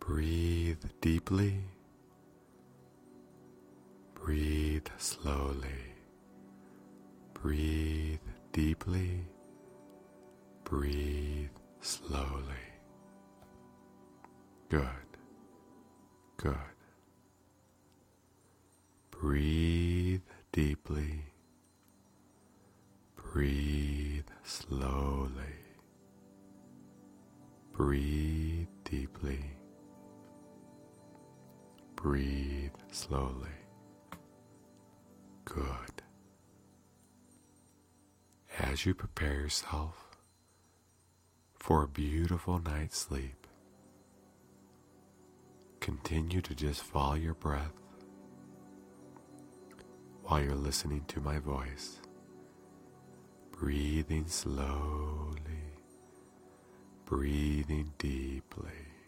Breathe deeply. Breathe slowly. Breathe deeply. Breathe slowly. Good. Good. Breathe deeply. Breathe slowly. Breathe deeply. Breathe slowly. Good. As you prepare yourself for a beautiful night's sleep, continue to just follow your breath while you're listening to my voice, breathing slowly, breathing deeply.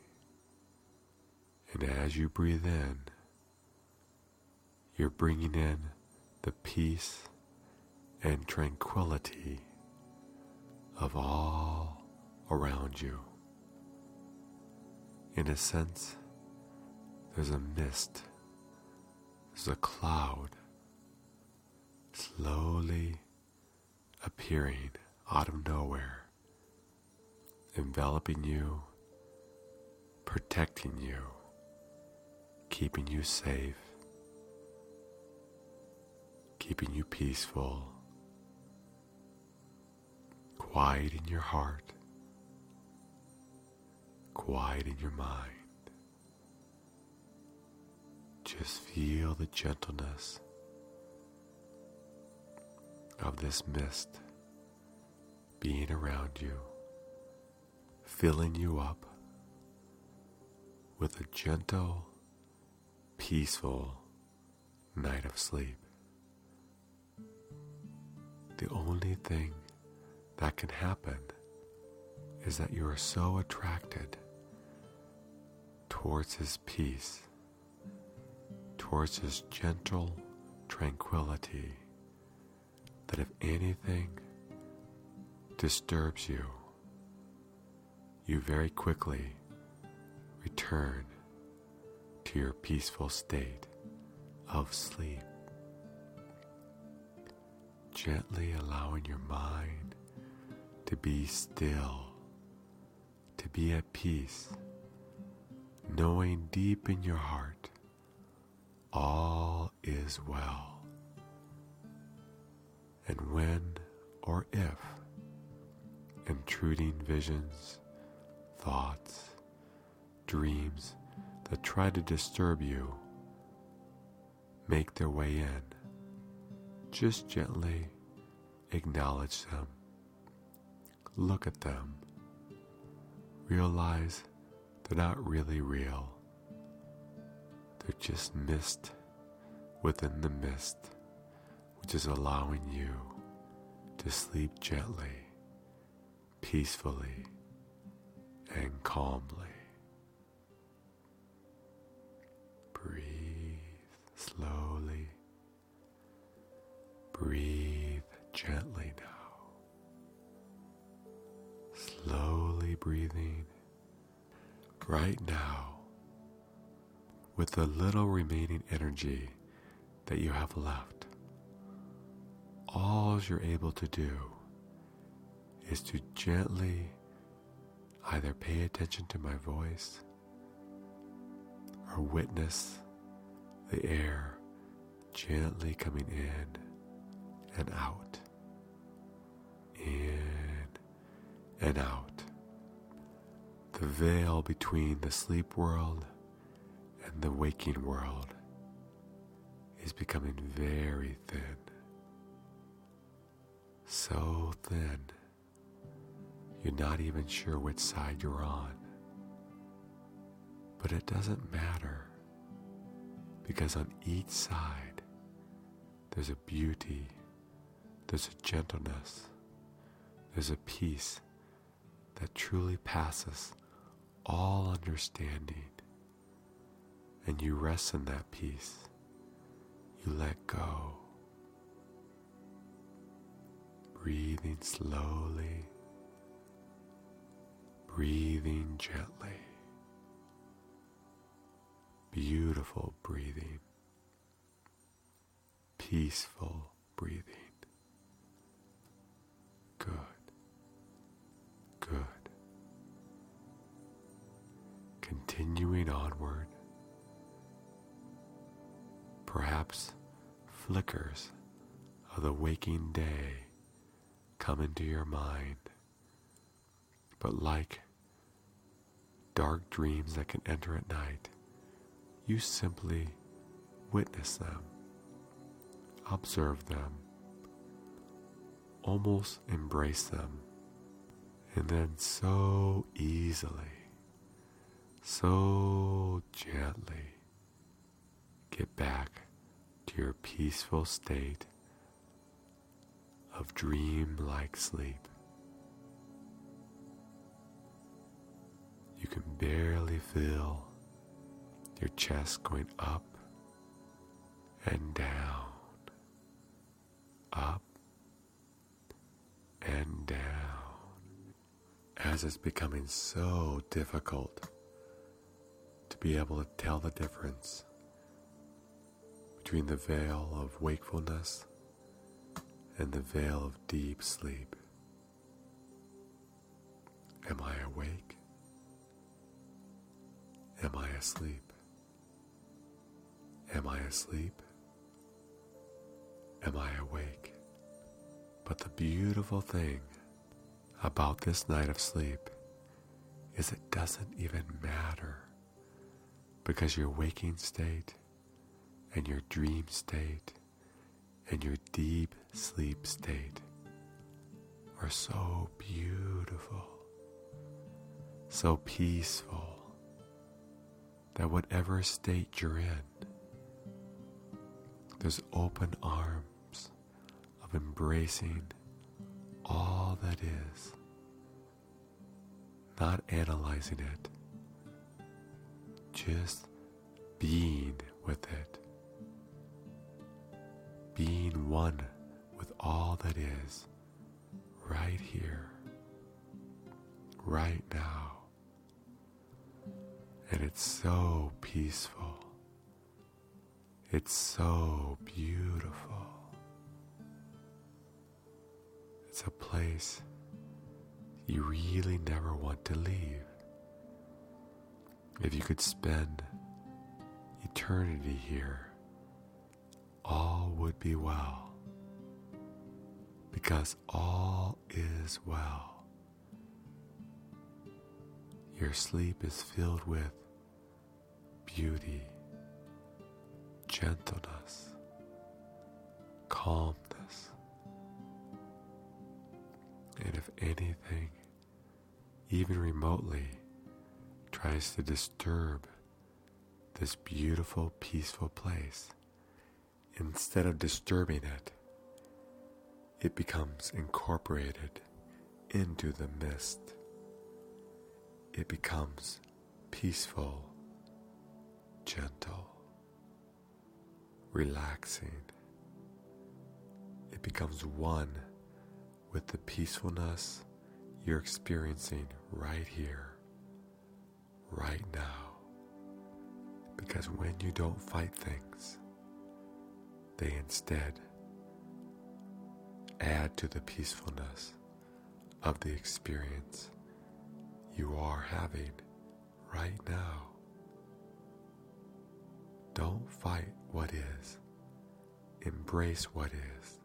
And as you breathe in, you're bringing in the peace and tranquility of all around you. In a sense, there's a mist, there's a cloud slowly appearing out of nowhere, enveloping you, protecting you, keeping you safe, keeping you peaceful, quiet in your heart, quiet in your mind. Just feel the gentleness of this mist being around you, filling you up with a gentle, peaceful night of sleep. The only thing that can happen is that you are so attracted towards his peace, towards his gentle tranquility, that if anything disturbs you, you very quickly return to your peaceful state of sleep, gently allowing your mind to be still, to be at peace, knowing deep in your heart all is well. And when or if intruding visions, thoughts, dreams that try to disturb you make their way in, just gently acknowledge them, look at them, realize they're not really real. They're just mist within the mist, which is allowing you to sleep gently, peacefully, and calmly. Breathe slowly. Breathe gently now. Slowly breathing. Right now, with the little remaining energy that you have left, all you're able to do is to gently either pay attention to my voice or witness the air gently coming in and out, in and out. The veil between the sleep world and the waking world is becoming very thin. So thin, you're not even sure which side you're on. But it doesn't matter, because on each side, there's a beauty, there's a gentleness, there's a peace that truly passes all understanding. And you rest in that peace. You let go. Breathing slowly, breathing gently. beautiful breathing, peaceful breathing. Good, good. Continuing onward, perhaps flickers of the waking day come into your mind, but like dark dreams that can enter at night, you simply witness them, observe them, almost embrace them, and then so easily, so gently get back to your peaceful state of dream-like sleep. You can barely feel your chest going up and down, up and down, as it's becoming so difficult to be able to tell the difference between the veil of wakefulness and the veil of deep sleep. Am I awake? Am I asleep? Am I asleep? Am I awake? But the beautiful thing about this night of sleep is it doesn't even matter, because your waking state and your dream state and your deep sleep state are so beautiful, so peaceful, that whatever state you're in, there's open arms of embracing all that is, not analyzing it, just being with it, being one with all that is right here, right now. And it's so peaceful. It's so beautiful. It's a place you really never want to leave. If you could spend eternity here, all would be well, because all is well. Your sleep is filled with beauty, gentleness, calmness, and if anything, even remotely, tries to disturb this beautiful, peaceful place, instead of disturbing it, it becomes incorporated into the mist. It becomes peaceful, gentle, relaxing. It becomes one with the peacefulness you're experiencing right here, right now. Because when you don't fight things, they instead add to the peacefulness of the experience you are having right now. Don't fight what is. Embrace what is.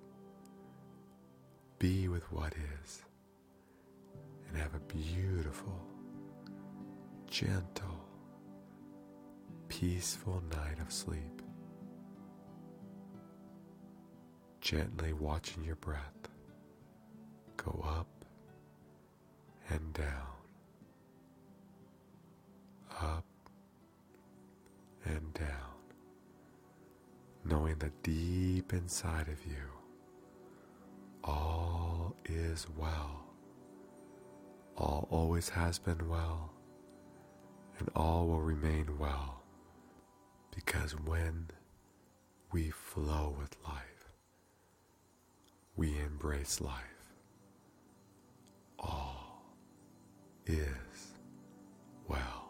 Be with what is. And have a beautiful, gentle, peaceful night of sleep. Gently watching your breath go up and down, up and down, knowing that deep inside of you, all is well. All always has been well, and all will remain well, because when we flow with life, we embrace life. All is well.